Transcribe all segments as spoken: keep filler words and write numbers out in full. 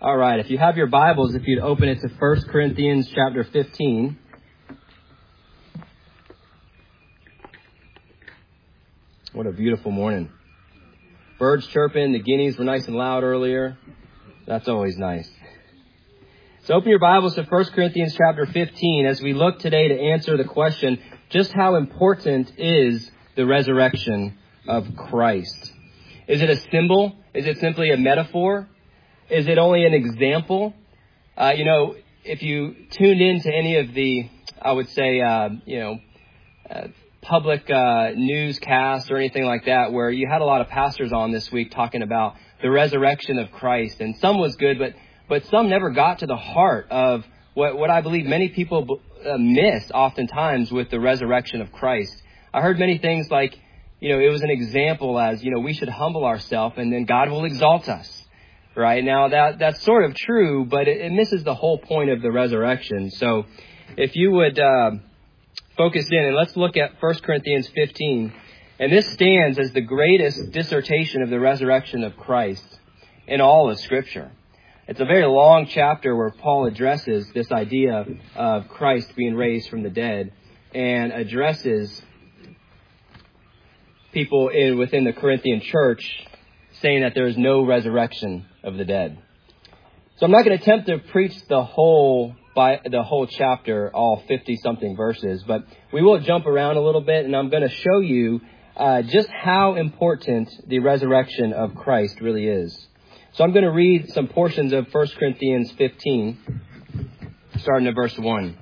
All right, if you have your Bibles, if you'd open it to First Corinthians chapter fifteen. What a beautiful morning. Birds chirping, the guineas were nice and loud earlier. That's always nice. So open your Bibles to First Corinthians chapter fifteen as we look today to answer the question, just how important is the resurrection of Christ? Is it a symbol? Is it simply a metaphor? Is it only an example? Uh, you know, if you tuned in to any of the, I would say, uh, you know, uh, public uh, newscasts or anything like that, where you had a lot of pastors on this week talking about the resurrection of Christ, and some was good, but but some never got to the heart of what, what I believe many people uh, miss oftentimes with the resurrection of Christ. I heard many things like, you know, it was an example as, you know, we should humble ourselves and then God will exalt us. Right now, that that's sort of true, but it, it misses the whole point of the resurrection. So if you would uh, focus in and let's look at First Corinthians fifteen. And this stands as the greatest dissertation of the resurrection of Christ in all of Scripture. It's a very long chapter where Paul addresses this idea of Christ being raised from the dead and addresses people in within the Corinthian church saying that there is no resurrection of the dead. So I'm not going to attempt to preach the whole by the whole chapter, all fifty something verses, but we will jump around a little bit, and I'm going to show you uh, just how important the resurrection of Christ really is. So I'm going to read some portions of First Corinthians fifteen, starting at verse one.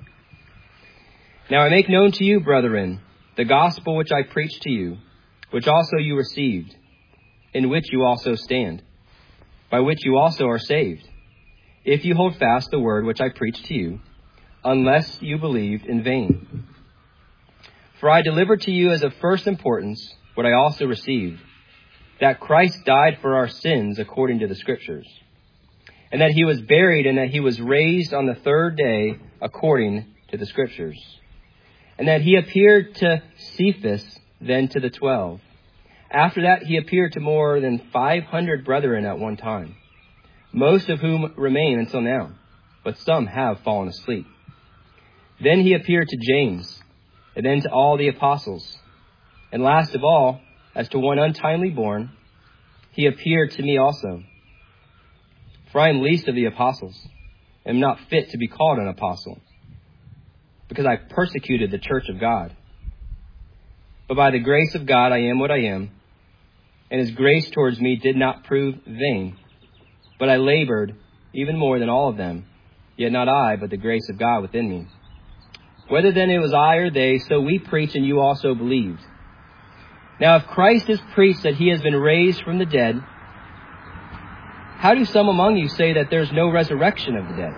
Now I make known to you, brethren, the gospel which I preached to you, which also you received, in which you also stand, by which you also are saved, if you hold fast the word which I preached to you, unless you believed in vain. For I delivered to you as of first importance what I also received, that Christ died for our sins according to the Scriptures, and that he was buried, and that he was raised on the third day according to the Scriptures, and that he appeared to Cephas, then to the twelve. After that, he appeared to more than five hundred brethren at one time, most of whom remain until now, but some have fallen asleep. Then he appeared to James, and then to all the apostles. And last of all, as to one untimely born, he appeared to me also. For I am least of the apostles, and am not fit to be called an apostle, because I persecuted the church of God. But by the grace of God I am what I am, and his grace towards me did not prove vain. But I labored even more than all of them, yet not I, but the grace of God within me. Whether then it was I or they, so we preach, and you also believed. Now if Christ is preached that he has been raised from the dead, how do some among you say that there's no resurrection of the dead?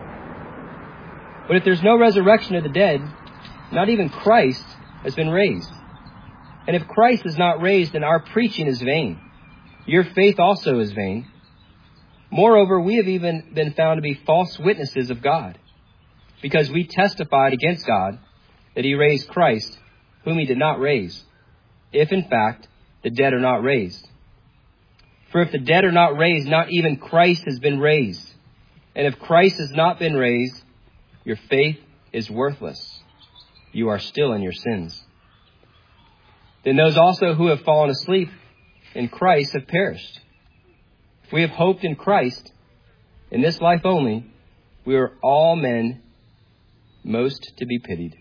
But if there's no resurrection of the dead, not even Christ has been raised. And if Christ is not raised, then our preaching is vain. Your faith also is vain. Moreover, we have even been found to be false witnesses of God, because we testified against God that he raised Christ, whom he did not raise, if in fact the dead are not raised. For if the dead are not raised, not even Christ has been raised. And if Christ has not been raised, your faith is worthless. You are still in your sins. Then those also who have fallen asleep in Christ have perished. If we have hoped in Christ, in this life only, we are all men most to be pitied.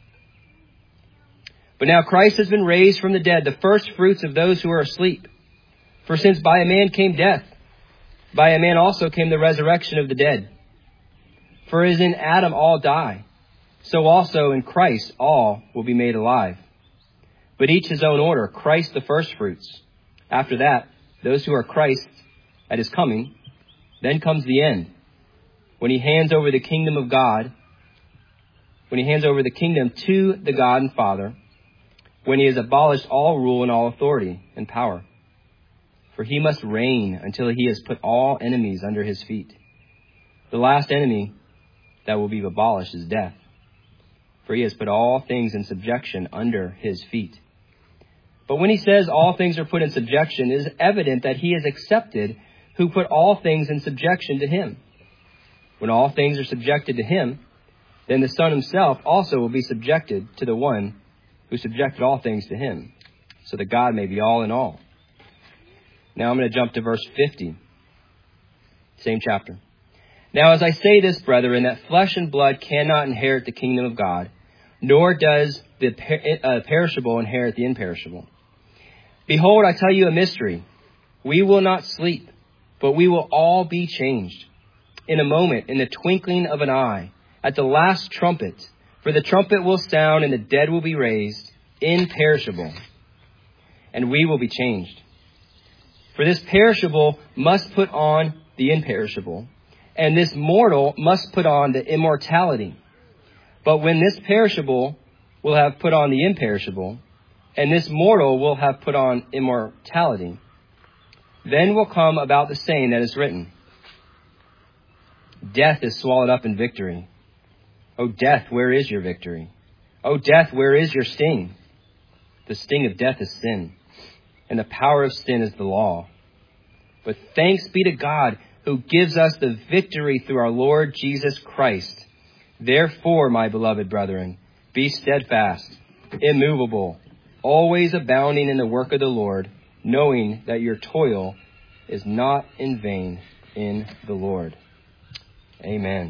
But now Christ has been raised from the dead, the first fruits of those who are asleep. For since by a man came death, by a man also came the resurrection of the dead. For as in Adam all die, so also in Christ all will be made alive. But each his own order, Christ the firstfruits. After that, those who are Christ at his coming. Then comes the end, when he hands over the kingdom of God, when he hands over the kingdom to the God and Father, when he has abolished all rule and all authority and power. For he must reign until he has put all enemies under his feet. The last enemy that will be abolished is death. For he has put all things in subjection under his feet. But when he says all things are put in subjection, it is evident that he has accepted who put all things in subjection to him. When all things are subjected to him, then the Son himself also will be subjected to the one who subjected all things to him, so that God may be all in all. Now I'm going to jump to verse fifty. Same chapter. Now as I say this, brethren, that flesh and blood cannot inherit the kingdom of God, nor does the per- uh, perishable inherit the imperishable. Behold, I tell you a mystery. We will not sleep, but we will all be changed. In a moment, in the twinkling of an eye, at the last trumpet. For the trumpet will sound, and the dead will be raised, imperishable, and we will be changed. For this perishable must put on the imperishable, and this mortal must put on the immortality. But when this perishable will have put on the imperishable, and this mortal will have put on immortality, then will come about the saying that is written, Death is swallowed up in victory. O death, where is your victory? O death, where is your sting? The sting of death is sin, and the power of sin is the law. But thanks be to God who gives us the victory through our Lord Jesus Christ. Therefore, my beloved brethren, be steadfast, immovable, always abounding in the work of the Lord, knowing that your toil is not in vain in the Lord. Amen.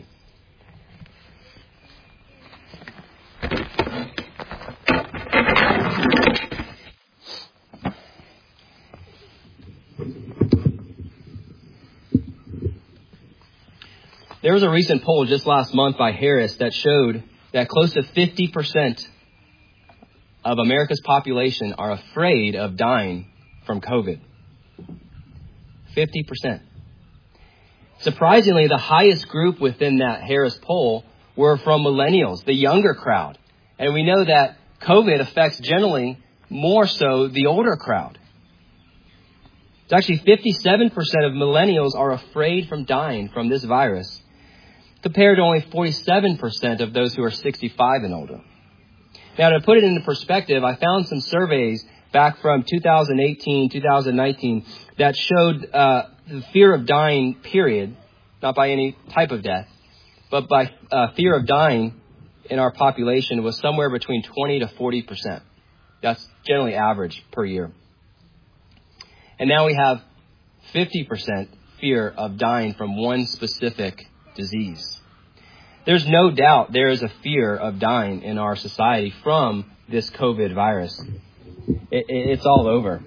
There was a recent poll just last month by Harris that showed that close to fifty percent of America's population are afraid of dying from COVID. fifty percent. Surprisingly, the highest group within that Harris poll were from millennials, the younger crowd. And we know that COVID affects generally more so the older crowd. It's actually fifty-seven percent of millennials are afraid from dying from this virus, compared to only forty-seven percent of those who are sixty-five and older. Now, to put it into perspective, I found some surveys back from two thousand eighteen, two thousand nineteen that showed uh, the fear of dying, period, not by any type of death, but by uh, fear of dying in our population was somewhere between twenty to forty percent. That's generally average per year. And now we have fifty percent fear of dying from one specific disease. There's no doubt there is a fear of dying in our society from this COVID virus. It, it, it's all over.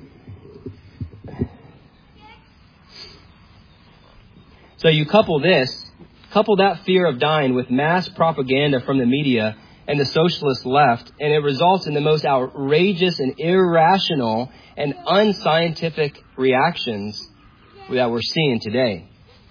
So you couple this, couple that fear of dying with mass propaganda from the media and the socialist left, and it results in the most outrageous and irrational and unscientific reactions that we're seeing today.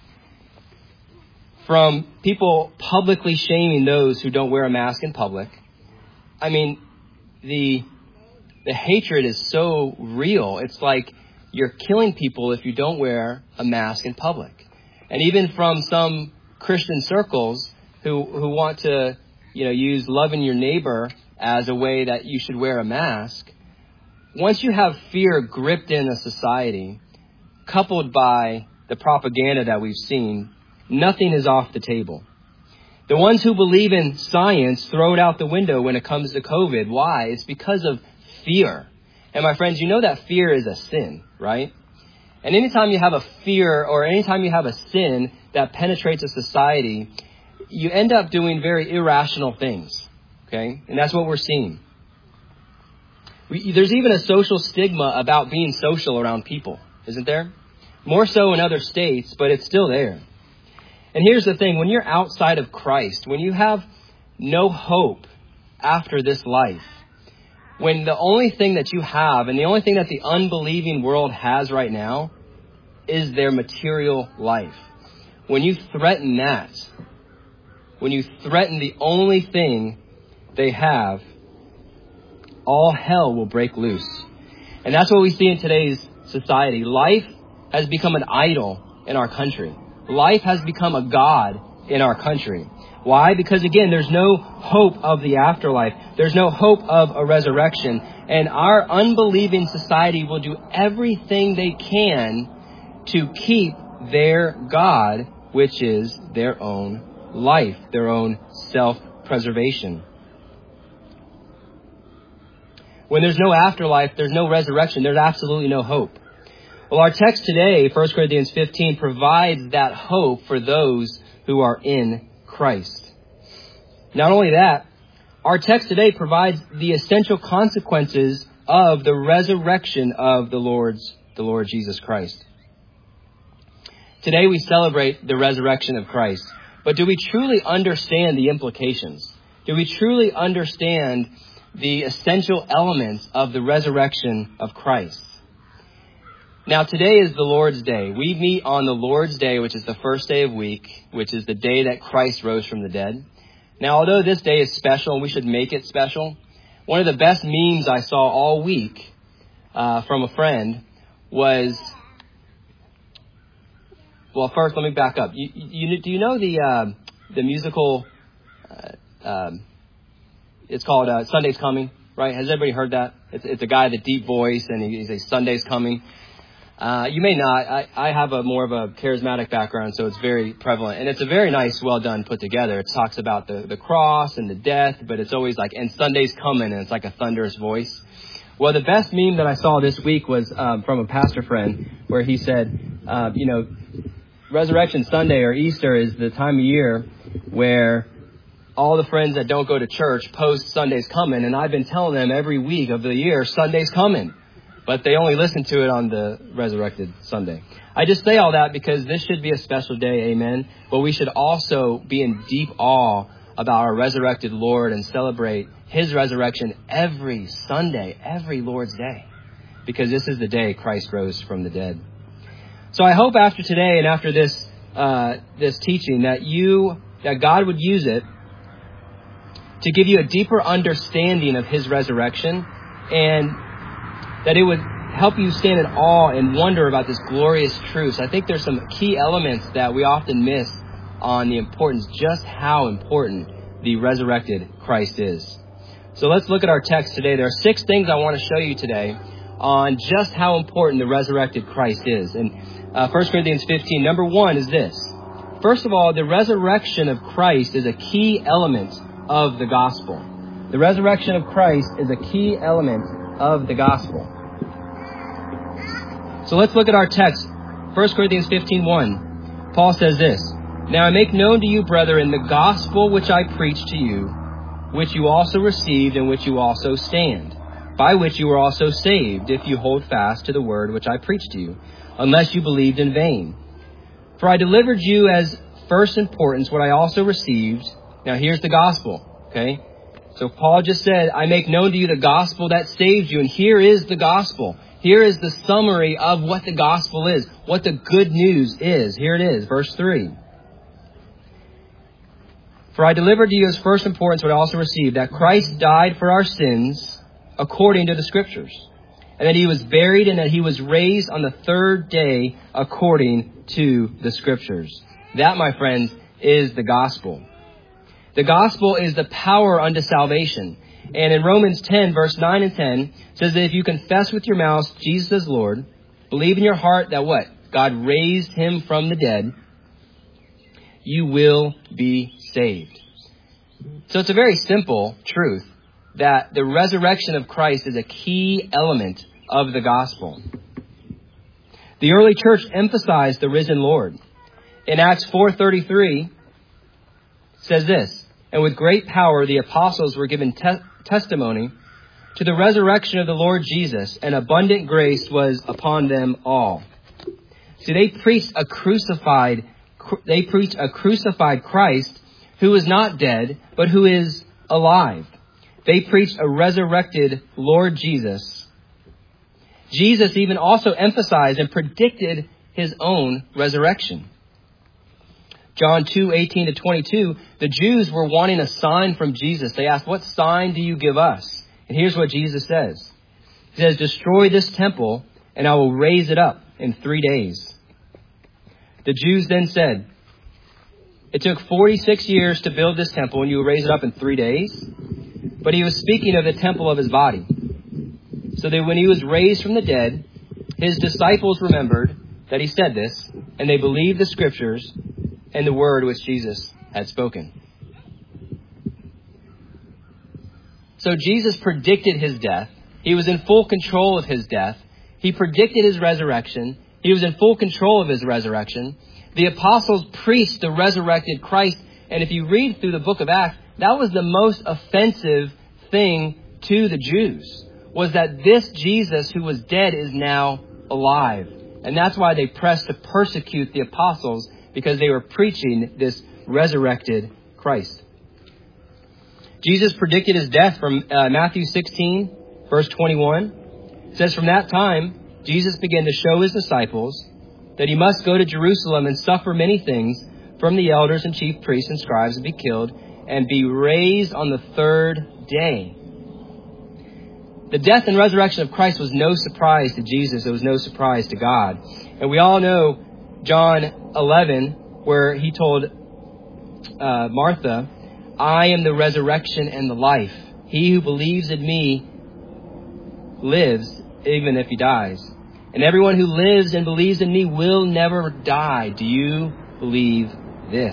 From people publicly shaming those who don't wear a mask in public. I mean, the the hatred is so real. It's like you're killing people if you don't wear a mask in public. And even from some Christian circles who, who want to, you know, use loving your neighbor as a way that you should wear a mask. Once you have fear gripped in a society, coupled by the propaganda that we've seen, nothing is off the table. The ones who believe in science throw it out the window when it comes to COVID. Why? It's because of fear. And my friends, you know that fear is a sin, right? And anytime you have a fear or anytime you have a sin that penetrates a society, you end up doing very irrational things. Okay? And that's what we're seeing. We, there's even a social stigma about being social around people, isn't there? More so in other states, but it's still there. And here's the thing, when you're outside of Christ, when you have no hope after this life, when the only thing that you have and the only thing that the unbelieving world has right now is their material life, when you threaten that, when you threaten the only thing they have, all hell will break loose. And that's what we see in today's society. Life has become an idol in our country. Life has become a god in our country. Why? Because again, there's no hope of the afterlife. There's no hope of a resurrection. And our unbelieving society will do everything they can to keep their God, which is their own life, their own self-preservation. When there's no afterlife, there's no resurrection, there's absolutely no hope. Well, our text today, First Corinthians fifteen, provides that hope for those who are in Christ. Not only that, our text today provides the essential consequences of the resurrection of the Lord's, the Lord Jesus Christ. Today we celebrate the resurrection of Christ, but do we truly understand the implications? Do we truly understand the essential elements of the resurrection of Christ? Now, today is the Lord's Day. We meet on the Lord's Day, which is the first day of week, which is the day that Christ rose from the dead. Now, although this day is special and we should make it special, one of the best memes I saw all week uh, from a friend was, well, first, let me back up. You, you, do you know the uh, the musical, uh, um, it's called uh, Sunday's Coming, right? Has everybody heard that? It's, it's a guy with a deep voice, and he, he says, Sunday's coming. Uh, you may not. I, I have a more of a charismatic background, so it's very prevalent. And it's a very nice, well done, put together. It talks about the, the cross and the death, but it's always like, and Sunday's coming, and it's like a thunderous voice. Well, the best meme that I saw this week was um, from a pastor friend, where he said, uh, you know, Resurrection Sunday or Easter is the time of year where all the friends that don't go to church post Sunday's coming, and I've been telling them every week of the year, Sunday's coming. But they only listen to it on the resurrected Sunday. I just say all that because this should be a special day, amen. But we should also be in deep awe about our resurrected Lord and celebrate his resurrection every Sunday, every Lord's Day. Because this is the day Christ rose from the dead. So I hope after today and after this uh, this teaching that you, that God would use it to give you a deeper understanding of his resurrection, and that it would help you stand in awe and wonder about this glorious truth. I think there's some key elements that we often miss on the importance, just how important the resurrected Christ is. So let's look at our text today. There are six things I want to show you today on just how important the resurrected Christ is. And uh, First Corinthians fifteen, number one is this. First of all, the resurrection of Christ is a key element of the gospel. The resurrection of Christ is a key element of the gospel. So let's look at our text. First Corinthians fifteen one. Paul says this, Now I make known to you, brethren, the gospel which I preached to you, which you also received, and which you also stand, by which you were also saved, if you hold fast to the word which I preached to you, unless you believed in vain. For I delivered you as first importance what I also received. Now here's the gospel, okay? So Paul just said, I make known to you the gospel that saved you. And here is the gospel. Here is the summary of what the gospel is, what the good news is. Here it is, verse three. For I delivered to you as first importance what I also received, that Christ died for our sins according to the Scriptures, and that he was buried, and that he was raised on the third day according to the Scriptures. That, my friends, is the gospel. The gospel is the power unto salvation. And in Romans ten, verse nine and ten, it says that if you confess with your mouth Jesus is Lord, believe in your heart that what? God raised him from the dead, you will be saved. So it's a very simple truth that the resurrection of Christ is a key element of the gospel. The early church emphasized the risen Lord. In Acts four thirty-three, it says this, And with great power the apostles were given te- testimony to the resurrection of the Lord Jesus, and abundant grace was upon them all. See, they preached a crucified, they preached a crucified Christ who is not dead, but who is alive. They preached a resurrected Lord Jesus. Jesus even also emphasized and predicted his own resurrection. John two, eighteen to twenty-two, the Jews were wanting a sign from Jesus. They asked, what sign do you give us? And here's what Jesus says. He says, destroy this temple and I will raise it up in three days. The Jews then said, it took forty-six years to build this temple and you will raise it up in three days. But he was speaking of the temple of his body. So that when he was raised from the dead, his disciples remembered that he said this, and they believed the Scriptures and the word which Jesus had spoken. So Jesus predicted his death. He was in full control of his death. He predicted his resurrection. He was in full control of his resurrection. The apostles preached the resurrected Christ. And if you read through the book of Acts, that was the most offensive thing to the Jews, was that this Jesus who was dead is now alive. And that's why they pressed to persecute the apostles, because they were preaching this resurrected Christ. Jesus predicted his death from uh, Matthew sixteen, verse twenty-one. It says, from that time, Jesus began to show his disciples that he must go to Jerusalem and suffer many things from the elders and chief priests and scribes and be killed and be raised on the third day. The death and resurrection of Christ was no surprise to Jesus. It was no surprise to God. And we all know John eleven, where he told uh, Martha, I am the resurrection and the life. He who believes in me lives even if he dies. And everyone who lives and believes in me will never die. Do you believe this?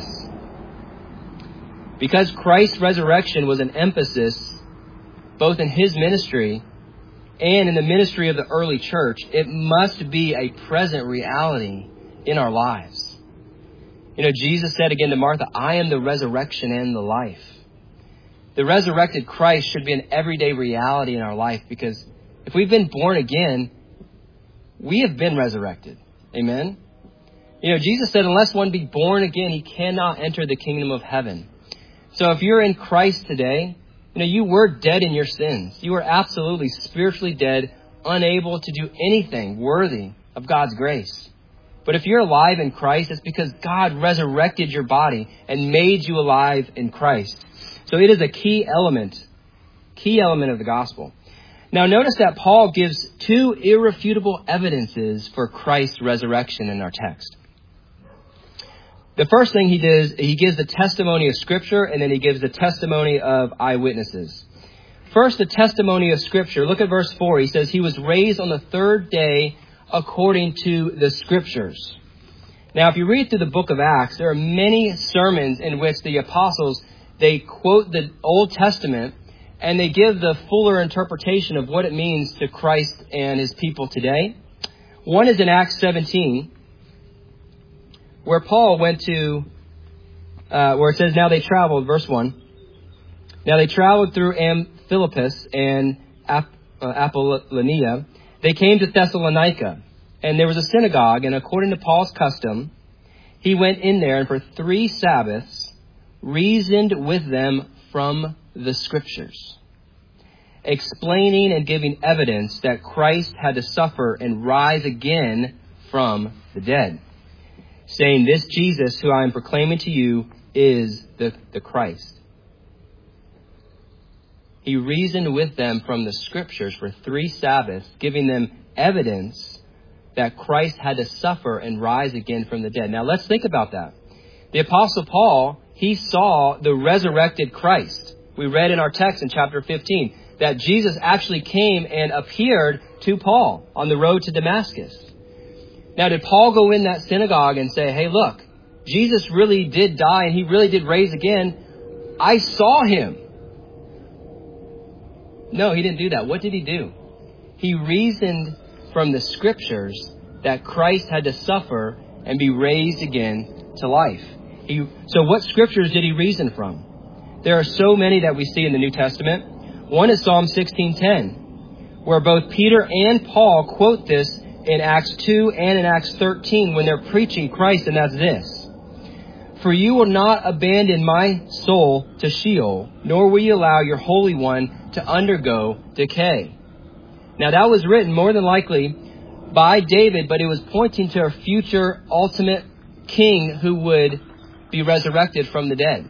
Because Christ's resurrection was an emphasis both in his ministry and in the ministry of the early church, it must be a present reality in our lives. You know, Jesus said again to Martha, I am the resurrection and the life. The resurrected Christ should be an everyday reality in our life, because if we've been born again, we have been resurrected. Amen? You know, Jesus said, unless one be born again, he cannot enter the kingdom of heaven. So if you're in Christ today, you know, you were dead in your sins. You were absolutely spiritually dead, unable to do anything worthy of God's grace. But if you're alive in Christ, it's because God resurrected your body and made you alive in Christ. So it is a key element, key element of the gospel. Now notice that Paul gives two irrefutable evidences for Christ's resurrection in our text. The first thing he does, he gives the testimony of Scripture, and then he gives the testimony of eyewitnesses. First, the testimony of Scripture. Look at verse four. He says, he was raised on the third day according to the Scriptures. Now, if you read through the book of Acts, there are many sermons in which the apostles, they quote the Old Testament and they give the fuller interpretation of what it means to Christ and his people today. One is in Acts seventeen, where Paul went to, uh, where it says, now they traveled, verse one. Now they traveled through Amphipolis and Ap- uh, Apollonia. They came to Thessalonica, and there was a synagogue, and according to Paul's custom, he went in there and for three Sabbaths reasoned with them from the Scriptures, explaining and giving evidence that Christ had to suffer and rise again from the dead, saying, this Jesus who I am proclaiming to you is the, the Christ. He reasoned with them from the Scriptures for three Sabbaths, giving them evidence that Christ had to suffer and rise again from the dead. Now let's think about that. The Apostle Paul, he saw the resurrected Christ. We read in our text in chapter fifteen that Jesus actually came and appeared to Paul on the road to Damascus. Now, did Paul go in that synagogue and say, hey, look, Jesus really did die and he really did rise again. I saw him. No, he didn't do that. What did he do? He reasoned from the Scriptures that Christ had to suffer and be raised again to life. He, so what Scriptures did he reason from? There are so many that we see in the New Testament. One is Psalm sixteen ten, where both Peter and Paul quote this in Acts two and in Acts thirteen when they're preaching Christ, and that's this. For you will not abandon my soul to Sheol, nor will you allow your Holy One to undergo decay. Now that was written more than likely by David, but it was pointing to a future ultimate king who would be resurrected from the dead.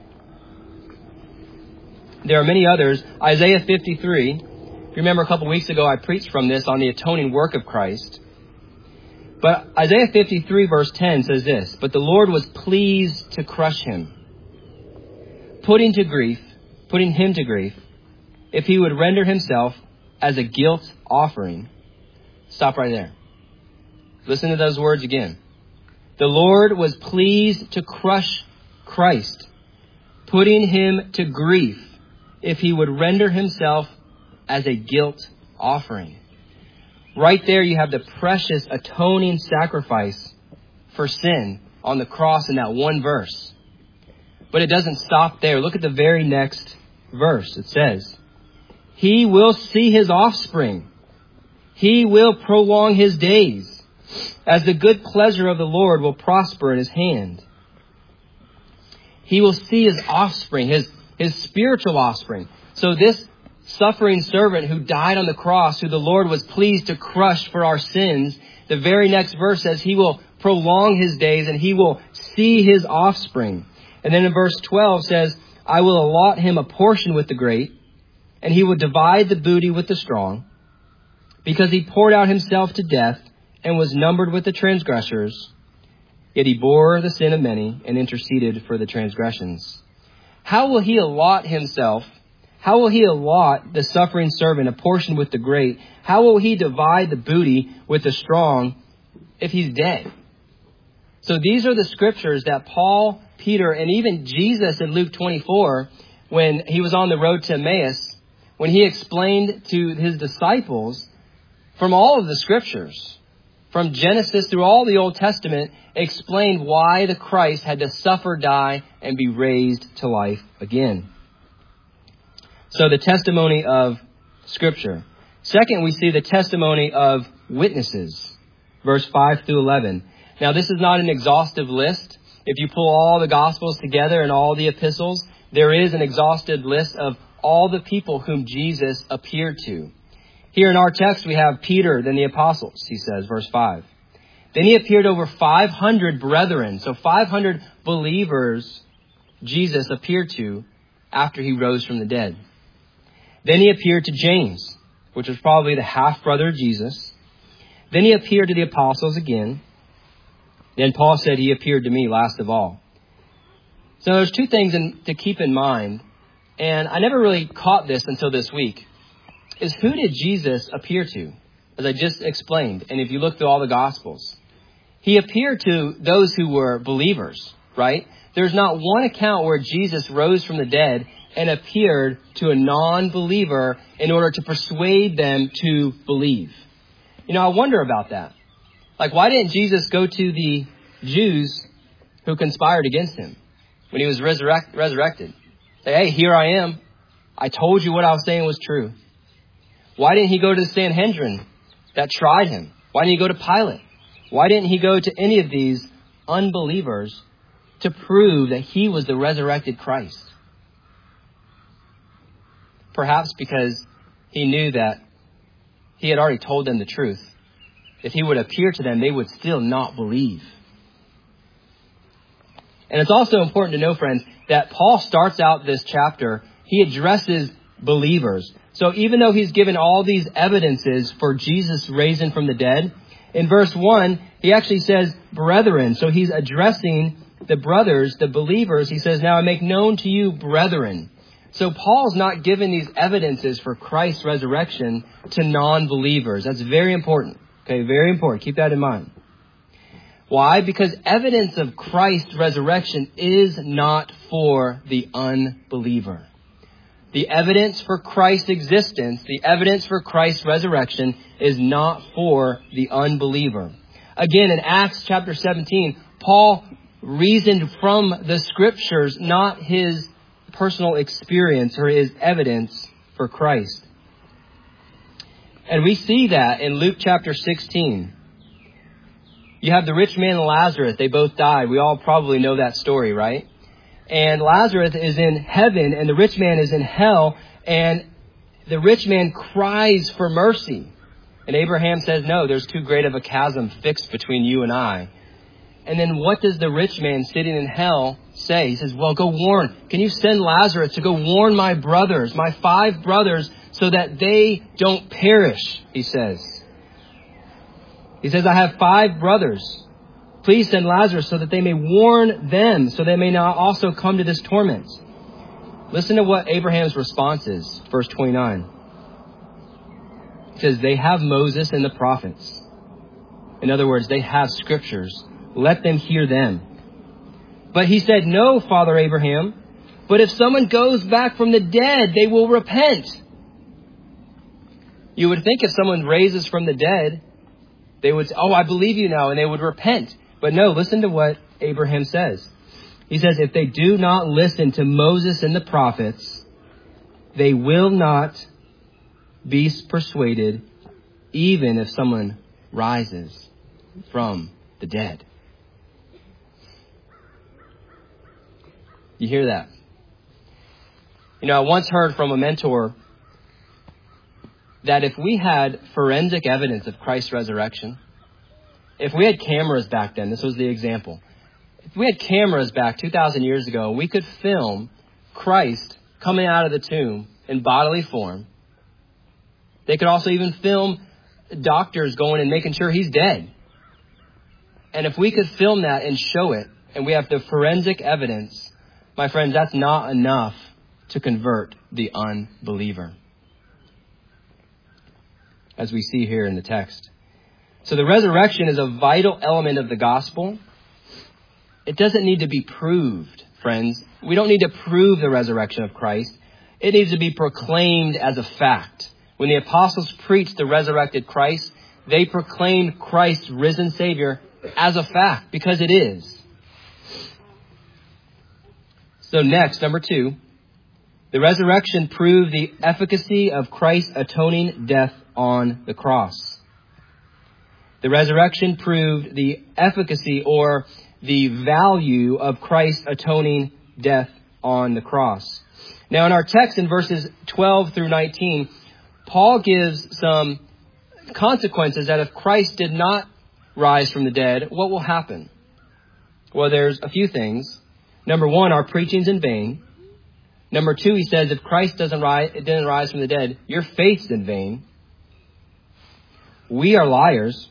There are many others. Isaiah fifty-three. If you remember a couple weeks ago, I preached from this on the atoning work of Christ. But Isaiah fifty-three verse ten says this, but the Lord was pleased to crush him, putting to grief, putting him to grief, if he would render himself as a guilt offering. Stop right there. Listen to those words again. The Lord was pleased to crush Christ, putting him to grief if he would render himself as a guilt offering. Right there you have the precious atoning sacrifice for sin on the cross in that one verse. But it doesn't stop there. Look at the very next verse. It says, he will see his offspring. He will prolong his days, as the good pleasure of the Lord will prosper in his hand. He will see his offspring, his, his spiritual offspring. So this suffering servant who died on the cross, who the Lord was pleased to crush for our sins, the very next verse says he will prolong his days and he will see his offspring. And then in verse twelve says, I will allot him a portion with the great, and he will divide the booty with the strong, because he poured out himself to death and was numbered with the transgressors, yet he bore the sin of many and interceded for the transgressions. How will he allot himself? How will he allot the suffering servant a portion with the great? How will he divide the booty with the strong if he's dead? So these are the scriptures that Paul, Peter, and even Jesus in Luke twenty-four, when he was on the road to Emmaus, when he explained to his disciples from all of the scriptures, from Genesis through all the Old Testament, explained why the Christ had to suffer, die, and be raised to life again. So the testimony of Scripture. Second, we see the testimony of witnesses. Verse five through eleven. Now, this is not an exhaustive list. If you pull all the Gospels together and all the epistles, there is an exhaustive list of all the people whom Jesus appeared to. Here in our text, we have Peter, then the apostles, he says, verse five. Then he appeared over five hundred brethren. So five hundred believers Jesus appeared to after he rose from the dead. Then he appeared to James, which was probably the half-brother of Jesus. Then he appeared to the apostles again. Then Paul said he appeared to me last of all. So there's two things in, to keep in mind. And I never really caught this until this week. Is who did Jesus appear to? As I just explained. And if you look through all the Gospels, he appeared to those who were believers, right? There's not one account where Jesus rose from the dead and appeared to a non-believer in order to persuade them to believe. You know, I wonder about that. Like, why didn't Jesus go to the Jews who conspired against him when he was resurrect, resurrected? Say, hey, here I am. I told you what I was saying was true. Why didn't he go to the Sanhedrin that tried him? Why didn't he go to Pilate? Why didn't he go to any of these unbelievers to prove that he was the resurrected Christ? Perhaps because he knew that he had already told them the truth. If he would appear to them, they would still not believe. And it's also important to know, friends, that Paul starts out this chapter, he addresses believers. So even though he's given all these evidences for Jesus raising from the dead, in verse one, he actually says, brethren. So he's addressing the brothers, the believers. He says, now I make known to you, brethren. So Paul's not giving these evidences for Christ's resurrection to non-believers. That's very important. Okay, very important. Keep that in mind. Why? Because evidence of Christ's resurrection is not for the unbeliever. The evidence for Christ's existence, the evidence for Christ's resurrection is not for the unbeliever. Again, in Acts chapter seventeen, Paul reasoned from the scriptures, not his personal experience or his evidence for Christ. And we see that in Luke chapter sixteen. You have the rich man and Lazarus. They both died. We all probably know that story, right? And Lazarus is in heaven and the rich man is in hell. And the rich man cries for mercy. And Abraham says, no, there's too great of a chasm fixed between you and I. And then what does the rich man sitting in hell say? He says, well, go warn. Can you send Lazarus to go warn my brothers, my five brothers, so that they don't perish, he says. He says, I have five brothers. Please send Lazarus so that they may warn them, so they may not also come to this torment. Listen to what Abraham's response is. Verse twenty-nine. It says, they have Moses and the prophets. In other words, they have scriptures. let them hear them. But he said, no, Father Abraham, but if someone goes back from the dead, they will repent. You would think if someone raises from the dead, they would say, oh, I believe you now, and they would repent. But no, listen to what Abraham says. He says, if they do not listen to Moses and the prophets, they will not be persuaded, even if someone rises from the dead. You hear that? You know, I once heard from a mentor that if we had forensic evidence of Christ's resurrection, if we had cameras back then, this was the example. If we had cameras back two thousand years ago, we could film Christ coming out of the tomb in bodily form. They could also even film doctors going and making sure he's dead. And if we could film that and show it, and we have the forensic evidence, my friends, that's not enough to convert the unbeliever, as we see here in the text. So the resurrection is a vital element of the gospel. It doesn't need to be proved, friends. We don't need to prove the resurrection of Christ. It needs to be proclaimed as a fact. When the apostles preached the resurrected Christ, they proclaimed Christ's risen Savior as a fact, because it is. So next, number two, the resurrection proved the efficacy of Christ's atoning death on the cross. The resurrection proved the efficacy or the value of Christ's atoning death on the cross. Now, in our text in verses twelve through nineteen, Paul gives some consequences that if Christ did not rise from the dead, what will happen? Well, there's a few things. Number one, our preaching's in vain. Number two, he says, if Christ doesn't rise, it didn't rise from the dead, your faith's in vain. We are liars.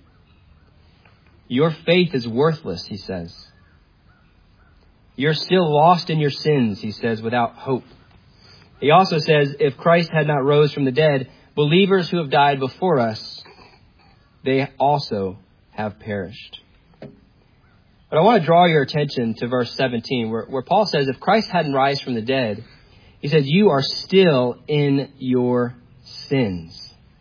Your faith is worthless, he says. You're still lost in your sins, he says, without hope. He also says, if Christ had not rose from the dead, believers who have died before us, they also have perished. But I want to draw your attention to verse seventeen, where, where Paul says, if Christ hadn't risen from the dead, he says, you are still in your sins.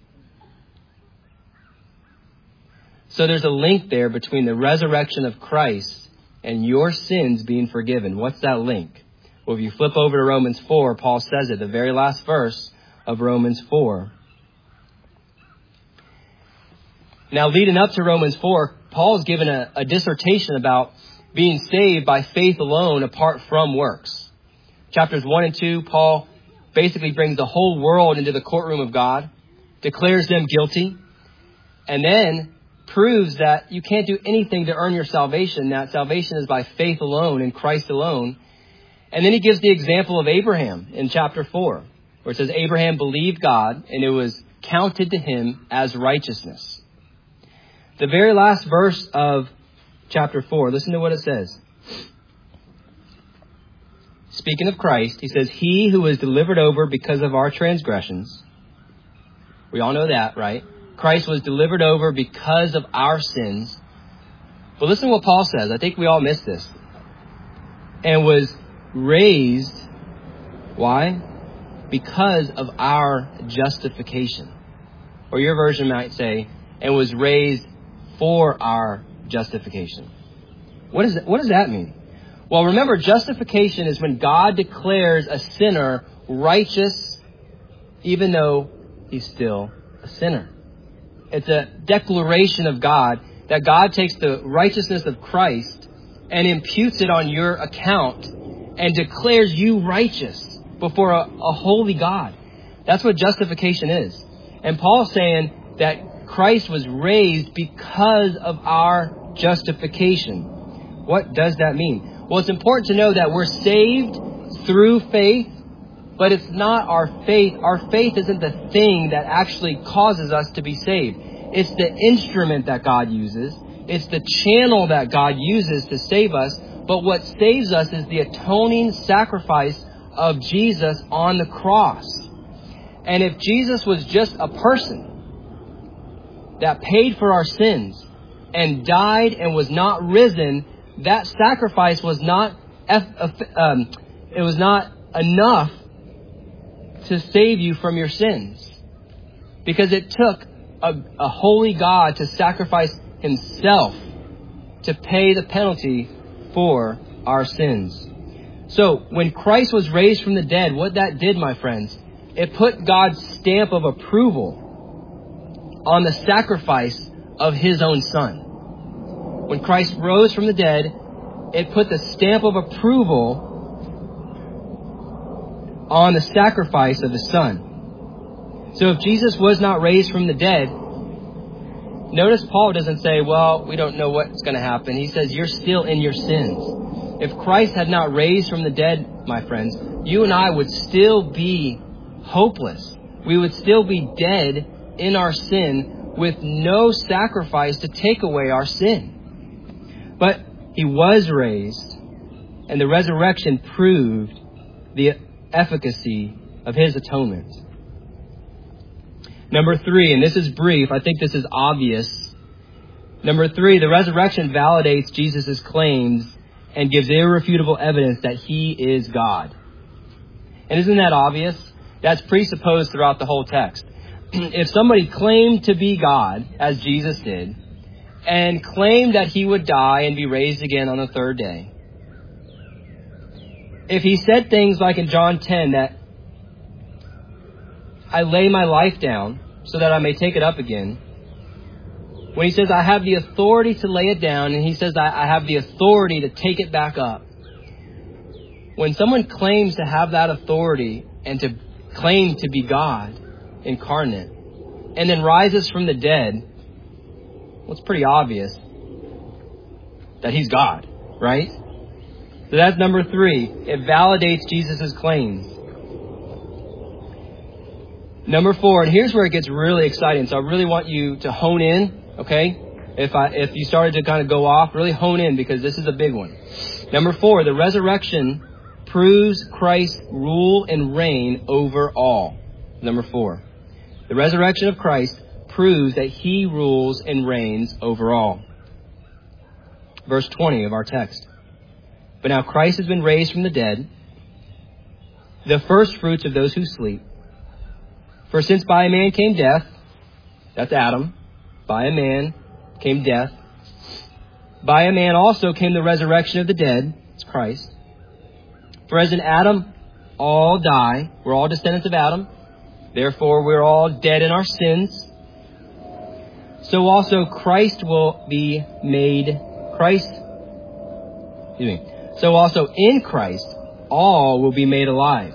So there's a link there between the resurrection of Christ and your sins being forgiven. What's that link? Well, if you flip over to Romans four, Paul says it, the very last verse of Romans four. Now, leading up to Romans four, Paul's given a, a dissertation about being saved by faith alone apart from works. Chapters one and two, Paul basically brings the whole world into the courtroom of God, declares them guilty, and then proves that you can't do anything to earn your salvation, that salvation is by faith alone in Christ alone. And then he gives the example of Abraham in chapter four, where it says Abraham believed God and it was counted to him as righteousness. The very last verse of chapter four, listen to what it says. Speaking of Christ, he says, he who was delivered over because of our transgressions. We all know that, right? Christ was delivered over because of our sins. But listen to what Paul says. I think we all miss this. And was raised. Why? Because of our justification. Or your version might say, and was raised for our justification. What is that, what does that mean? Well, remember, justification is when God declares a sinner righteous, even though he's still a sinner. It's a declaration of God that God takes the righteousness of Christ and imputes it on your account and declares you righteous before a, a holy God. That's what justification is. And Paul's saying that Christ was raised because of our justification. What does that mean? Well, it's important to know that we're saved through faith, but it's not our faith. Our faith isn't the thing that actually causes us to be saved. It's the instrument that God uses. It's the channel that God uses to save us. But what saves us is the atoning sacrifice of Jesus on the cross. And if Jesus was just a person that paid for our sins, and died and was not risen, that sacrifice was not um, it was not enough to save you from your sins. Because it took a, a holy God to sacrifice himself to pay the penalty for our sins. So when Christ was raised from the dead, what that did, my friends, it put God's stamp of approval on the sacrifice of his own Son. When Christ rose from the dead, it put the stamp of approval on the sacrifice of his Son. So if Jesus was not raised from the dead, notice Paul doesn't say, well, we don't know what's going to happen. He says, you're still in your sins. If Christ had not raised from the dead, my friends, you and I would still be hopeless. We would still be dead in our sin with no sacrifice to take away our sin. But he was raised, and the resurrection proved the efficacy of his atonement. Number three, and this is brief, I think this is obvious. Number three, the resurrection validates Jesus' claims and gives irrefutable evidence that he is God. And isn't that obvious? That's presupposed throughout the whole text. If somebody claimed to be God, as Jesus did, and claimed that he would die and be raised again on the third day, if he said things like in John ten that I lay my life down so that I may take it up again, when he says I have the authority to lay it down, and he says I have the authority to take it back up, when someone claims to have that authority and to claim to be God incarnate and then rises from the dead, well, it's pretty obvious that he's God, right? So that's number three. It validates Jesus' claims. Number four, and here's where it gets really exciting. So I really want you to hone in, okay? If I if you started to kind of go off, really hone in, because this is a big one. Number four, the resurrection proves Christ's rule and reign over all. Number four, the resurrection of Christ proves that he rules and reigns over all. Verse twenty of our text. But now Christ has been raised from the dead, the first fruits of those who sleep. For since by a man came death, that's Adam, by a man came death, by a man also came the resurrection of the dead, it's Christ. For as in Adam all die, we're all descendants of Adam, therefore we're all dead in our sins, so also Christ will be made, Christ, excuse me, so also in Christ all will be made alive.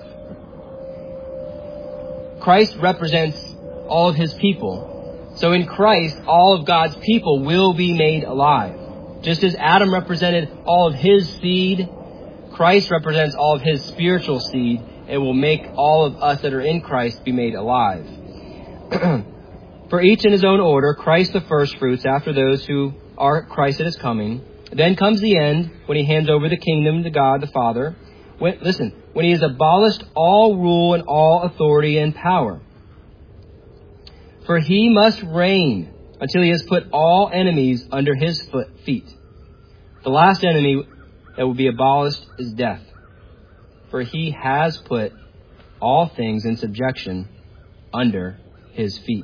Christ represents all of his people. So in Christ, all of God's people will be made alive. Just as Adam represented all of his seed, Christ represents all of his spiritual seed and will make all of us that are in Christ be made alive. For each in his own order, Christ the first fruits after those who are Christ at his coming. Then comes the end when he hands over the kingdom to God the Father. When, listen, when he has abolished all rule and all authority and power. For he must reign until he has put all enemies under his foot, feet. The last enemy that will be abolished is death. For he has put all things in subjection under his feet.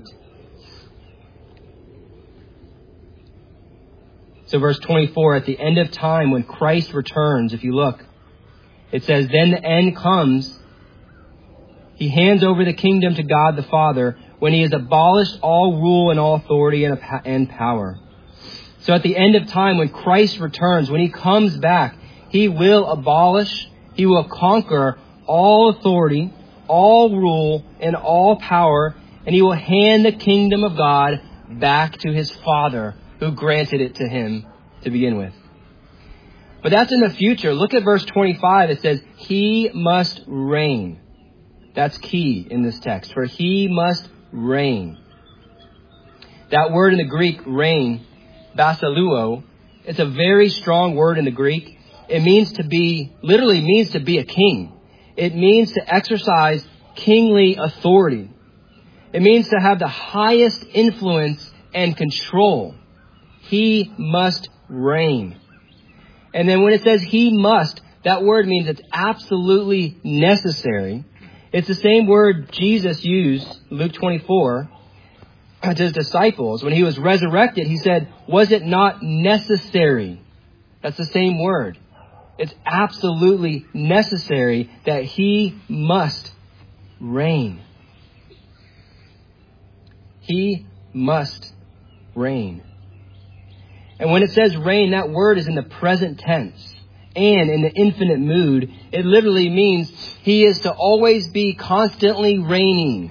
So verse twenty-four, at the end of time when Christ returns, if you look, it says, then the end comes. He hands over the kingdom to God the Father when he has abolished all rule and all authority and power. So at the end of time, when Christ returns, when he comes back, he will abolish, he will conquer all authority, all rule, and all power, and he will hand the kingdom of God back to his Father who granted it to him to begin with. But that's in the future. Look at verse twenty-five. It says, he must reign. That's key in this text. For he must reign. That word in the Greek, reign, basiluo, it's a very strong word in the Greek. It means to be, literally means to be a king. It means to exercise kingly authority. It means to have the highest influence and control. He must reign. And then when it says he must, that word means it's absolutely necessary. It's the same word Jesus used, Luke twenty-four, to his disciples. When he was resurrected, he said, was it not necessary? That's the same word. It's absolutely necessary that he must reign. He must reign. And when it says reign, that word is in the present tense and in the infinite mood. It literally means he is to always be constantly reigning.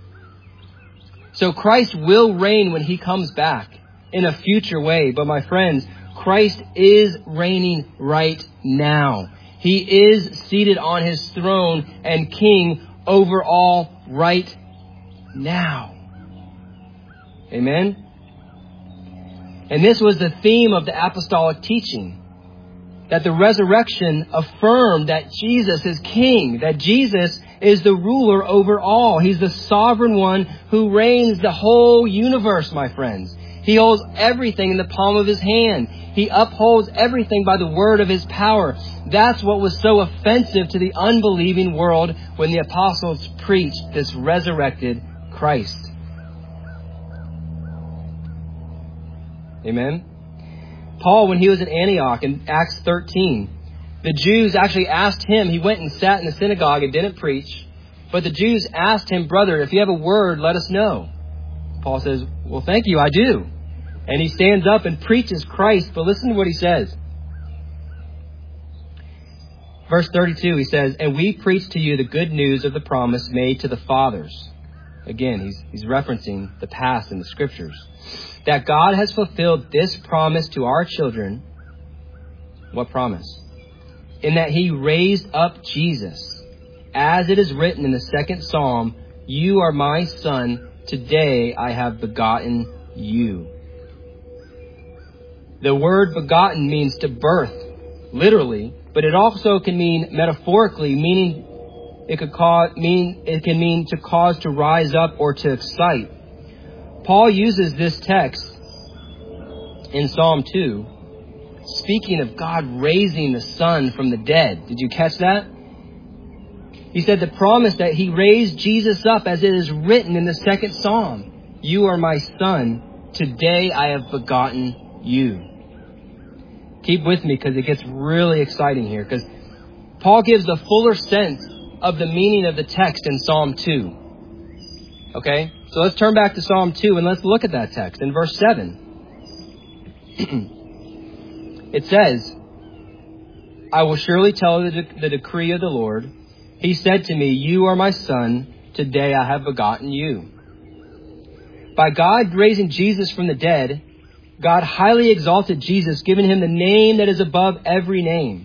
So Christ will reign when he comes back in a future way. But my friends, Christ is reigning right now. He is seated on his throne and king over all right now. Amen. And this was the theme of the apostolic teaching, that the resurrection affirmed that Jesus is king, that Jesus is the ruler over all. He's the sovereign one who reigns the whole universe, my friends. He holds everything in the palm of his hand. He upholds everything by the word of his power. That's what was so offensive to the unbelieving world when the apostles preached this resurrected Christ. Amen. Paul, when he was at Antioch in Acts thirteen, the Jews actually asked him, he went and sat in the synagogue and didn't preach, but the Jews asked him, brother, if you have a word, let us know. Paul says, well, thank you, I do. And he stands up and preaches Christ, but listen to what he says. Verse thirty-two, he says, and we preach to you the good news of the promise made to the fathers. Again, he's, he's referencing the past in the scriptures. That God has fulfilled this promise to our children. What promise? In that he raised up Jesus. As it is written in the second Psalm, you are my son, today I have begotten you. The word begotten means to birth, literally, but it also can mean metaphorically, meaning it could cause, mean it can mean to cause to rise up or to excite. Paul uses this text in Psalm two, speaking of God raising the Son from the dead. Did you catch that? He said the promise that he raised Jesus up as it is written in the second Psalm. You are my son. Today I have begotten you. Keep with me because it gets really exciting here. Because Paul gives a fuller sense of the meaning of the text in Psalm two. Okay? So let's turn back to Psalm two and let's look at that text. In verse seven, it says, I will surely tell the, de- the decree of the Lord. He said to me, you are my son. Today I have begotten you. By God raising Jesus from the dead, God highly exalted Jesus, giving him the name that is above every name.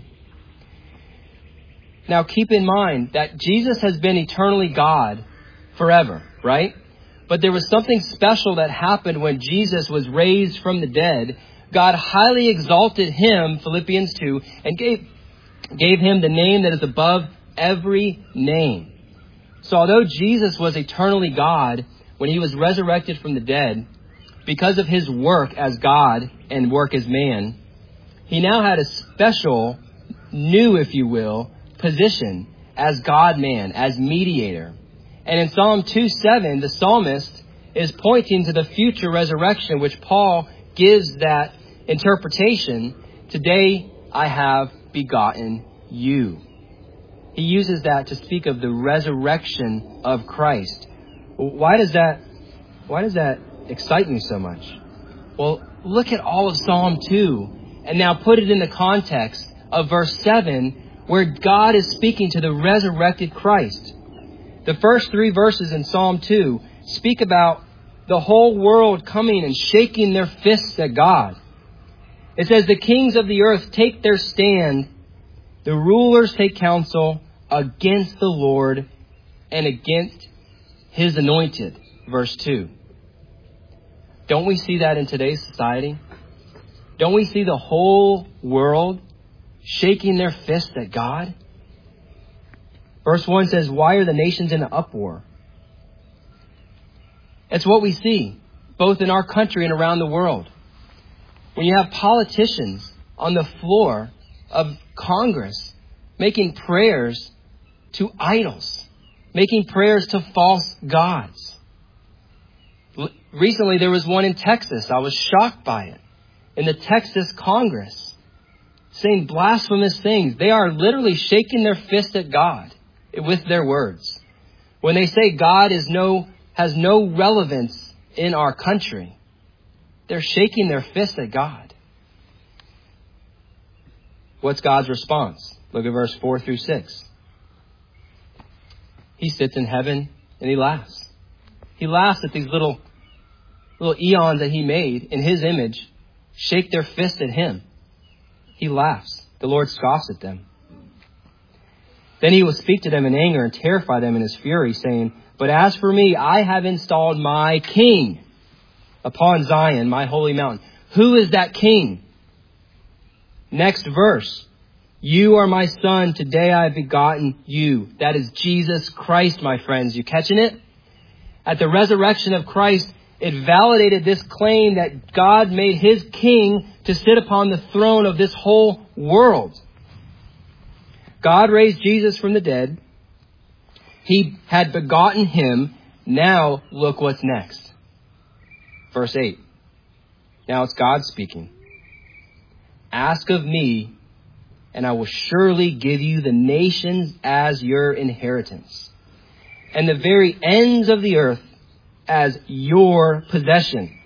Now keep in mind that Jesus has been eternally God forever, right? But there was something special that happened when Jesus was raised from the dead. God highly exalted him, Philippians two, and gave, gave him the name that is above every name. So although Jesus was eternally God when he was resurrected from the dead, because of his work as God and work as man, he now had a special, new, if you will, position as God-man, as mediator. And in Psalm two seven, the psalmist is pointing to the future resurrection, which Paul gives that interpretation. Today I have begotten you. He uses that to speak of the resurrection of Christ. Why does that, why does that excite me so much? Well, look at all of Psalm two and now put it in the context of verse seven, where God is speaking to the resurrected Christ. The first three verses in Psalm two speak about the whole world coming and shaking their fists at God. It says, the kings of the earth take their stand, the rulers take counsel against the Lord and against his anointed. Verse two. Don't we see that in today's society? Don't we see the whole world shaking their fists at God? Verse one says, why are the nations in an uproar? It's what we see, both in our country and around the world. when you have politicians on the floor of Congress making prayers to idols, making prayers to false gods. Recently, there was one in Texas. I was shocked by it. In the Texas Congress, saying blasphemous things. They are literally shaking their fist at God with their words. When they say God is no, has no relevance in our country, they're shaking their fist at God. What's God's response? Look at verse four through six. He sits in heaven and he laughs. He laughs at these little, little eons that he made in his image shake their fist at him. He laughs. The Lord scoffs at them. Then he will speak to them in anger and terrify them in his fury, saying, "But as for me, I have installed my king upon Zion, my holy mountain." Who is that king? Next verse. "You are my son. Today I have begotten you." That is Jesus Christ, my friends. You catching it? At the resurrection of Christ, it validated this claim that God made his king to sit upon the throne of this whole world. God raised Jesus from the dead. He had begotten him. Now look what's next. Verse eight. Now it's God speaking. "Ask of me, and I will surely give you the nations as your inheritance, and the very ends of the earth as your possession.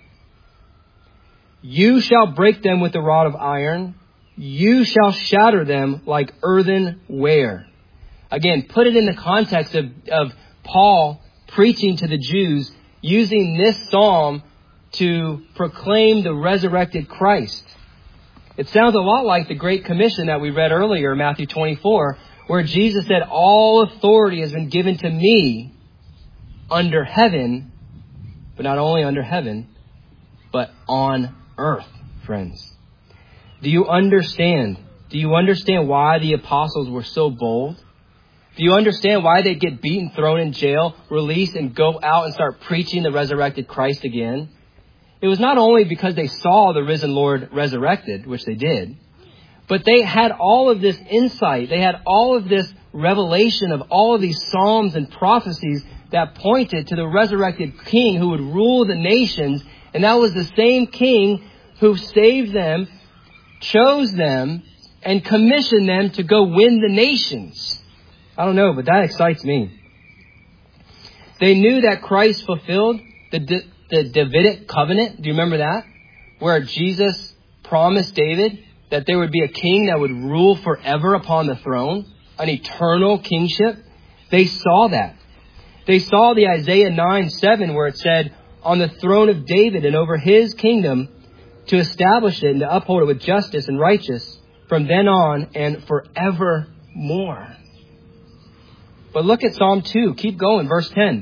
You shall break them with the rod of iron. You shall shatter them like earthenware." Again, put it in the context of, of Paul preaching to the Jews, using this psalm to proclaim the resurrected Christ. It sounds a lot like the Great Commission that we read earlier, Matthew twenty-four, where Jesus said, "All authority has been given to me under heaven," but not only under heaven, but on earth, friends. Do you understand? Do you understand why the apostles were so bold? Do you understand why they'd get beaten, thrown in jail, released, and go out and start preaching the resurrected Christ again? It was not only because they saw the risen Lord resurrected, which they did, but they had all of this insight. They had all of this revelation of all of these psalms and prophecies that pointed to the resurrected king who would rule the nations. And that was the same king who saved them, chose them, and commissioned them to go win the nations. I don't know, but that excites me. They knew that Christ fulfilled the, the Davidic covenant. Do you remember that? Where Jesus promised David that there would be a king that would rule forever upon the throne, an eternal kingship. They saw that. They saw the Isaiah nine seven where it said, "On the throne of David and over his kingdom, to establish it and to uphold it with justice and righteousness from then on and forevermore." But look at Psalm two. Keep going. Verse ten.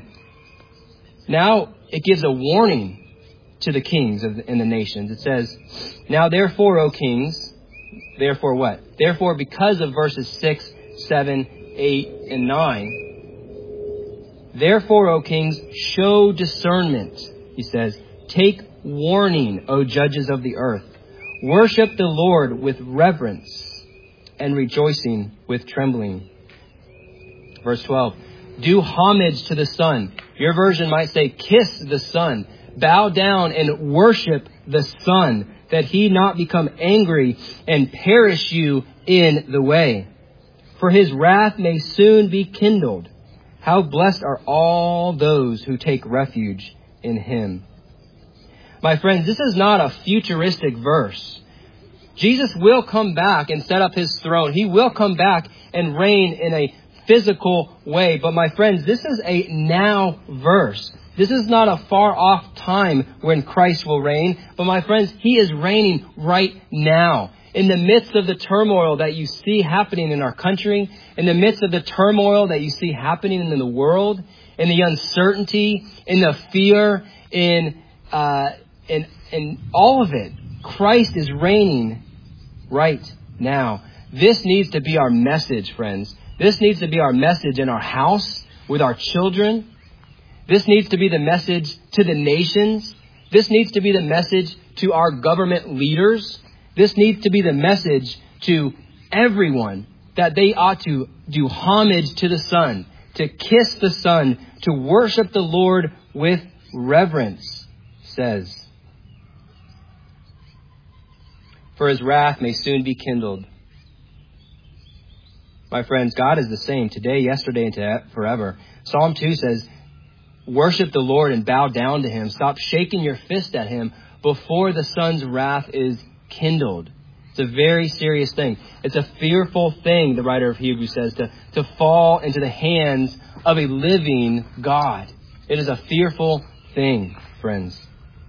Now it gives a warning to the kings of the, in the nations. It says, "Now therefore, O kings," therefore what? Therefore, because of verses six, seven, eight, and nine. "Therefore, O kings, show discernment," he says. "Take warning, O judges of the earth. Worship the Lord with reverence and rejoicing with trembling." Verse twelve. "Do homage to the Son." Your version might say, "Kiss the Son. Bow down and worship the Son, that he not become angry and perish you in the way. For his wrath may soon be kindled. How blessed are all those who take refuge in him." My friends, this is not a futuristic verse. Jesus will come back and set up his throne. He will come back and reign in a physical way. But my friends, this is a now verse. This is not a far off time when Christ will reign. But my friends, he is reigning right now. In the midst of the turmoil that you see happening in our country, in the midst of the turmoil that you see happening in the world, in the uncertainty, in the fear, in uh, in in all of it, Christ is reigning right now. This needs to be our message, friends. This needs to be our message in our house, with our children. This needs to be the message to the nations. This needs to be the message to our government leaders. This needs to be the message to everyone, that they ought to do homage to the Son, to kiss the Son, to worship the Lord with reverence, says. For his wrath may soon be kindled. My friends, God is the same today, yesterday, and forever. Psalm two says, worship the Lord and bow down to him. Stop shaking your fist at him before the Son's wrath is kindled. It's a very serious thing. It's a fearful thing, the writer of Hebrews says, to, to fall into the hands of a living God. It is a fearful thing, friends.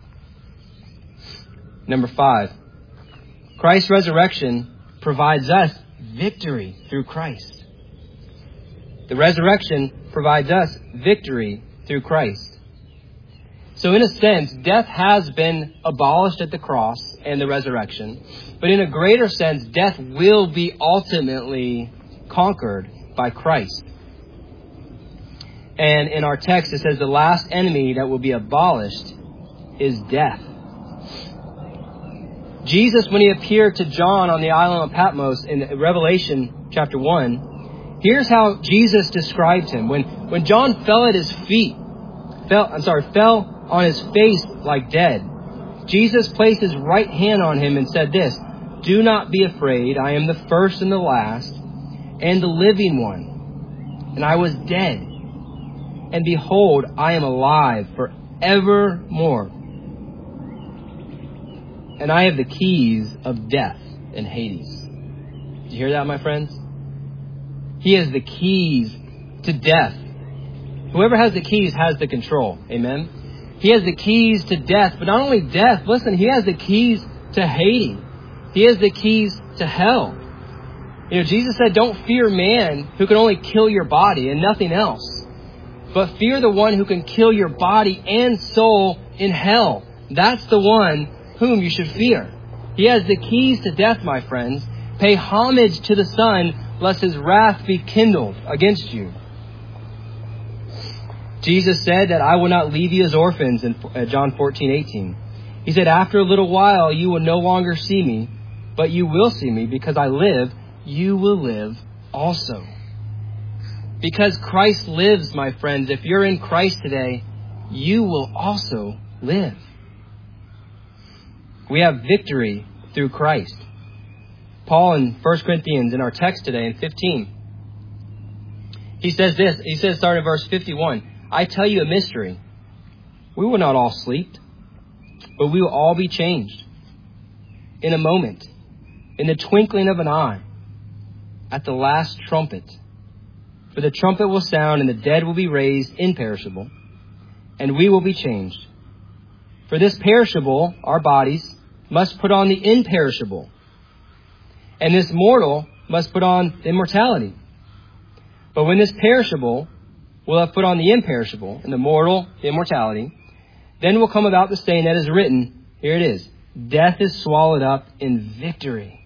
Number five, Christ's resurrection provides us victory through Christ. The resurrection provides us victory through Christ. So in a sense, death has been abolished at the cross and the resurrection. But in a greater sense, death will be ultimately conquered by Christ. And in our text, it says the last enemy that will be abolished is death. Jesus, when he appeared to John on the island of Patmos in Revelation chapter one, here's how Jesus described him. When, when John fell at his feet, fell, I'm sorry, fell on his face like dead, Jesus placed his right hand on him and said this, do not be afraid. I am the first and the last and the living one. And I was dead. And behold, I am alive forevermore. And I have the keys of death and Hades. Did you hear that, my friends? He has the keys to death. Whoever has the keys has the control. Amen? He has the keys to death, but not only death, listen, he has the keys to Hades. He has the keys to hell. You know, Jesus said, don't fear man who can only kill your body and nothing else, but fear the one who can kill your body and soul in hell. That's the one whom you should fear. He has the keys to death, my friends. Pay homage to the Son, lest his wrath be kindled against you. Jesus said that I will not leave you as orphans in John fourteen eighteen. He said, after a little while, you will no longer see me, but you will see me because I live. You will live also. Because Christ lives, my friends, if you're in Christ today, you will also live. We have victory through Christ. Paul in First Corinthians in our text today in fifteen, he says this, he says starting at verse fifty-one, I tell you a mystery. We will not all sleep, but we will all be changed in a moment, in the twinkling of an eye, at the last trumpet. For the trumpet will sound and the dead will be raised imperishable, and we will be changed. For this perishable, our bodies, must put on the imperishable, and this mortal must put on immortality. But when this perishable will have put on the imperishable, and the mortal, the immortality, then will come about the saying that is written, here it is, death is swallowed up in victory.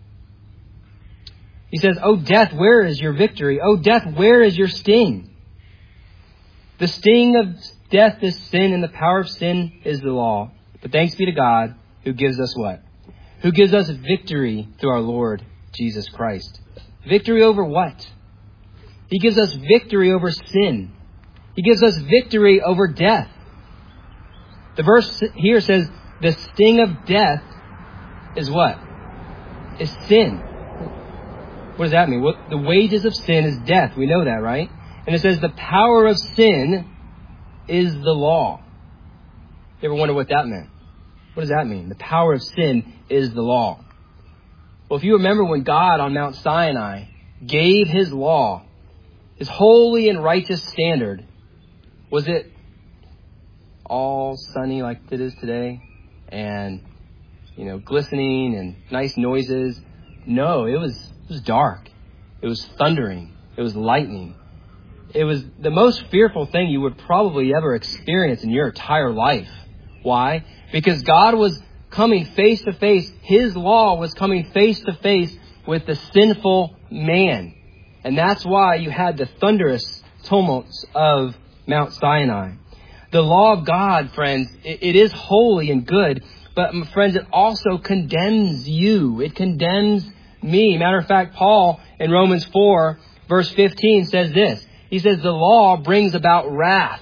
He says, oh death, where is your victory? Oh death, where is your sting? The sting of death is sin, and the power of sin is the law. But thanks be to God, who gives us what? Who gives us victory through our Lord Jesus Christ. Victory over what? He gives us victory over sin. He gives us victory over death. The verse here says, the sting of death is what? Is sin. What does that mean? Well, the wages of sin is death. We know that, right? And it says the power of sin is the law. You ever wonder what that meant? What does that mean? The power of sin is the law. Well, if you remember when God on Mount Sinai gave his law, his holy and righteous standard, was it all sunny like it is today and, you know, glistening and nice noises? No, it was, it was dark. It was thundering. It was lightning. It was the most fearful thing you would probably ever experience in your entire life. Why? Because God was coming face to face. His law was coming face to face with the sinful man. And that's why you had the thunderous tumults of Mount Sinai. The law of God, friends, it, it is holy and good, but friends, it also condemns you. It condemns me. Matter of fact, Paul in Romans four, verse fifteen says this. He says, the law brings about wrath.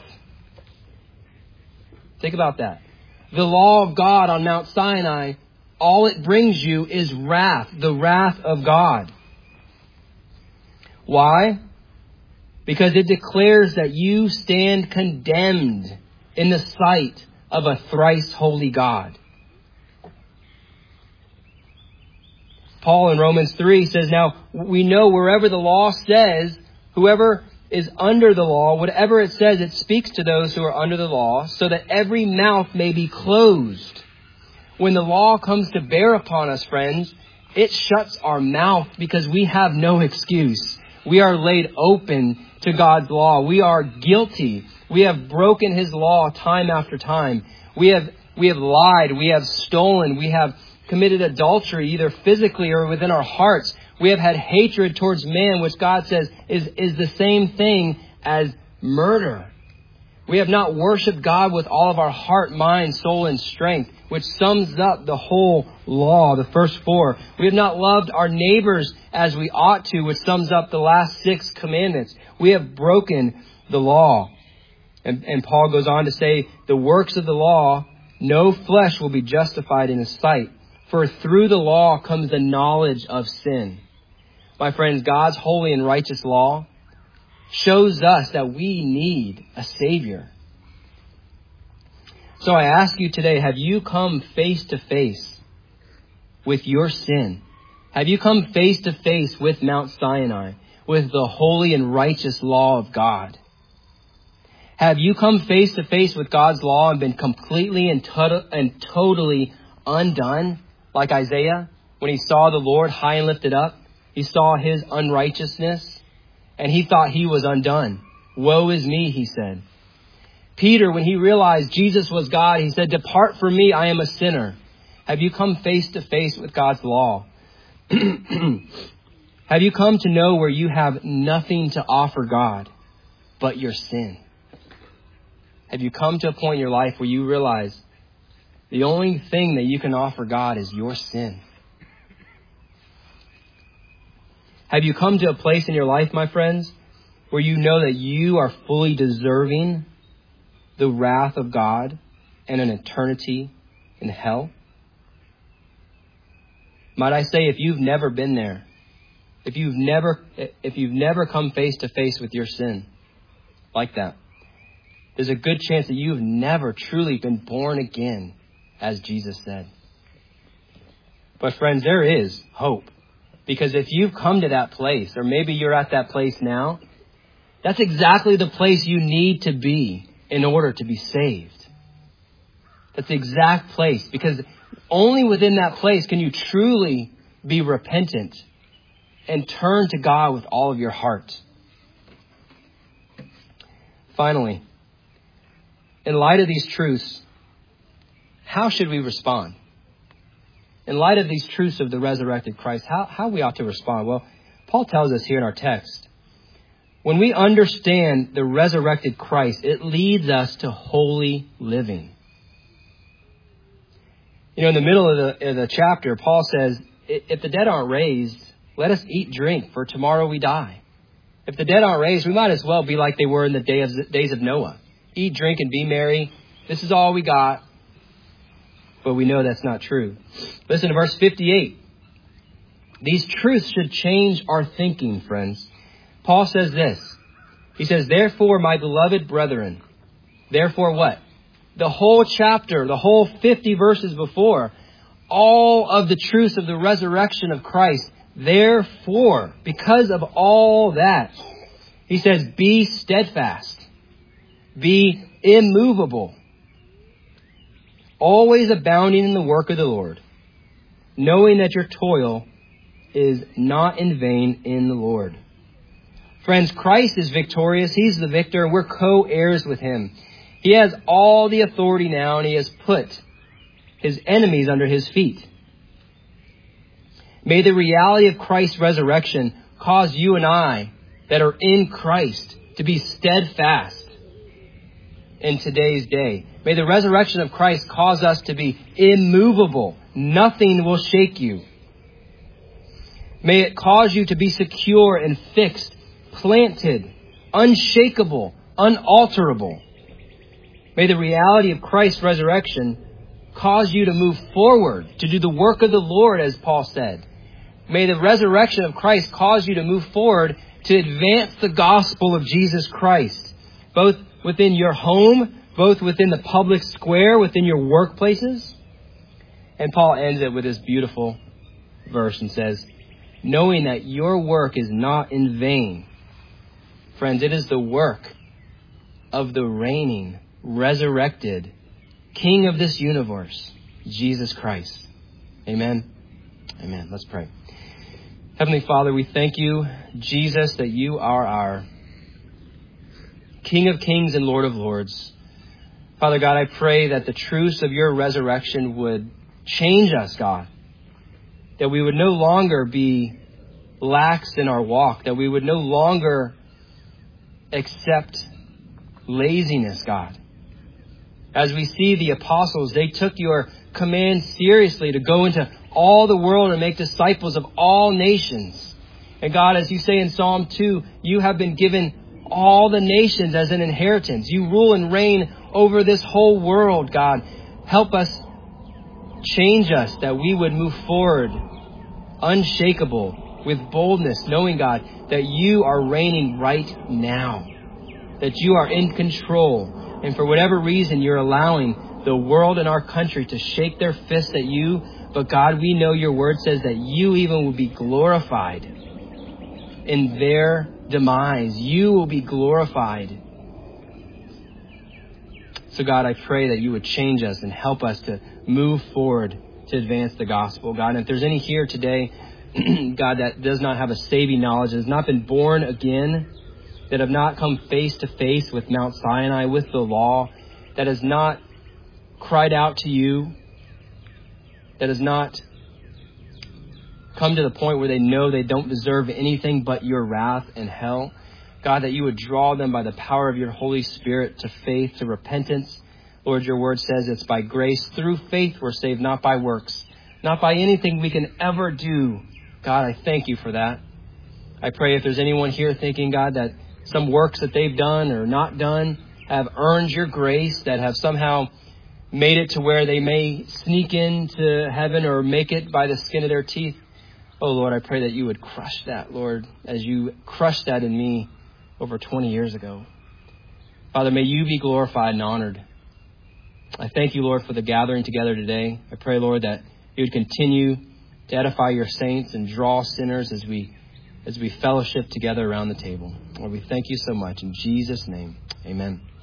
Think about that. The law of God on Mount Sinai, all it brings you is wrath, the wrath of God. Why? Because it declares that you stand condemned in the sight of a thrice holy God. Paul in Romans three says, now we know wherever the law says, whoever is under the law, whatever it says, it speaks to those who are under the law, so that every mouth may be closed. When the law comes to bear upon us, friends, it shuts our mouth because we have no excuse. We are laid open to God's law. We are guilty. We have broken His law time after time. We have, we have lied. We have stolen. We have committed adultery, either physically or within our hearts. We have had hatred towards man, which God says is, is the same thing as murder. We have not worshiped God with all of our heart, mind, soul, and strength, which sums up the whole law, the first four. We have not loved our neighbors as we ought to, which sums up the last six commandments. We have broken the law. And, and Paul goes on to say, the works of the law, no flesh will be justified in His sight. For through the law comes the knowledge of sin. My friends, God's holy and righteous law shows us that we need a Savior. So I ask you today, have you come face to face with your sin? Have you come face to face with Mount Sinai, with the holy and righteous law of God? Have you come face to face with God's law and been completely and, to- and totally undone? Like Isaiah, when he saw the Lord high and lifted up, he saw His unrighteousness and he thought he was undone. Woe is me, he said. Peter, when he realized Jesus was God, he said, depart from me, I am a sinner. Have you come face to face with God's law? Have you come to know where you have nothing to offer God but your sin? Have you come to a point in your life where you realize the only thing that you can offer God is your sin? Have you come to a place in your life, my friends, where you know that you are fully deserving the wrath of God and an eternity in hell? Might I say, if you've never been there, if you've never, if you've never come face to face with your sin like that, there's a good chance that you've never truly been born again, as Jesus said. But friends, there is hope. Because if you've come to that place, or maybe you're at that place now, that's exactly the place you need to be in order to be saved. That's the exact place. Because only within that place can you truly be repentant and turn to God with all of your heart. Finally, in light of these truths, how should we respond? In light of these truths of the resurrected Christ, how, how we ought to respond? Well, Paul tells us here in our text, when we understand the resurrected Christ, it leads us to holy living. You know, in the middle of the, of the chapter, Paul says, if the dead aren't raised, let us eat, drink, for tomorrow we die. If the dead aren't raised, we might as well be like they were in the day of, days of Noah. Eat, drink, and be merry. This is all we got. But we know that's not true. Listen to verse fifty-eight. These truths should change our thinking, friends. Paul says this. He says, therefore, my beloved brethren. Therefore what? The whole chapter, the whole fifty verses before, all of the truths of the resurrection of Christ. Therefore, because of all that, he says, be steadfast. Be immovable. Always abounding in the work of the Lord, knowing that your toil is not in vain in the Lord. Friends, Christ is victorious. He's the victor, and we're co-heirs with Him. He has all the authority now, and He has put His enemies under His feet. May the reality of Christ's resurrection cause you and I that are in Christ to be steadfast. in today's day. May the resurrection of Christ cause us to be immovable. Nothing will shake you. May it cause you to be secure and fixed, planted, unshakable, unalterable. May the reality of Christ's resurrection cause you to move forward, to do the work of the Lord, as Paul said. May the resurrection of Christ cause you to move forward to advance the gospel of Jesus Christ, both within your home, both within the public square, within your workplaces. And Paul ends it with this beautiful verse and says, knowing that your work is not in vain. Friends, it is the work of the reigning, resurrected King of this universe, Jesus Christ. Amen. Amen. Let's pray. Heavenly Father, we thank you, Jesus, that you are our King of kings and Lord of lords. Father God, I pray that the truths of your resurrection would change us, God. That we would no longer be lax in our walk. That we would no longer accept laziness, God. As we see the apostles, they took your command seriously to go into all the world and make disciples of all nations. And God, as you say in Psalm two, you have been given all the nations as an inheritance. You rule and reign over this whole world, God. Help us, change us, that we would move forward unshakable with boldness, knowing, God, that you are reigning right now, that you are in control. And for whatever reason, you're allowing the world and our country to shake their fists at you. But God, we know your word says that you even will be glorified in their demise. You will be glorified. So God, I pray that you would change us and help us to move forward to advance the gospel. God, and if there's any here today, God, that does not have a saving knowledge, that has not been born again, that have not come face to face with Mount Sinai, with the law, that has not cried out to you, that has not come to the point where they know they don't deserve anything but your wrath and hell. God, that you would draw them by the power of your Holy Spirit to faith, to repentance. Lord, your word says it's by grace through faith we're saved, not by works, not by anything we can ever do. God, I thank you for that. I pray if there's anyone here thinking, God, that some works that they've done or not done have earned your grace, that have somehow made it to where they may sneak into heaven or make it by the skin of their teeth. Oh, Lord, I pray that you would crush that, Lord, as you crushed that in me over twenty years ago. Father, may you be glorified and honored. I thank you, Lord, for the gathering together today. I pray, Lord, that you would continue to edify your saints and draw sinners as we as we fellowship together around the table. Lord, we thank you so much. In Jesus' name, amen.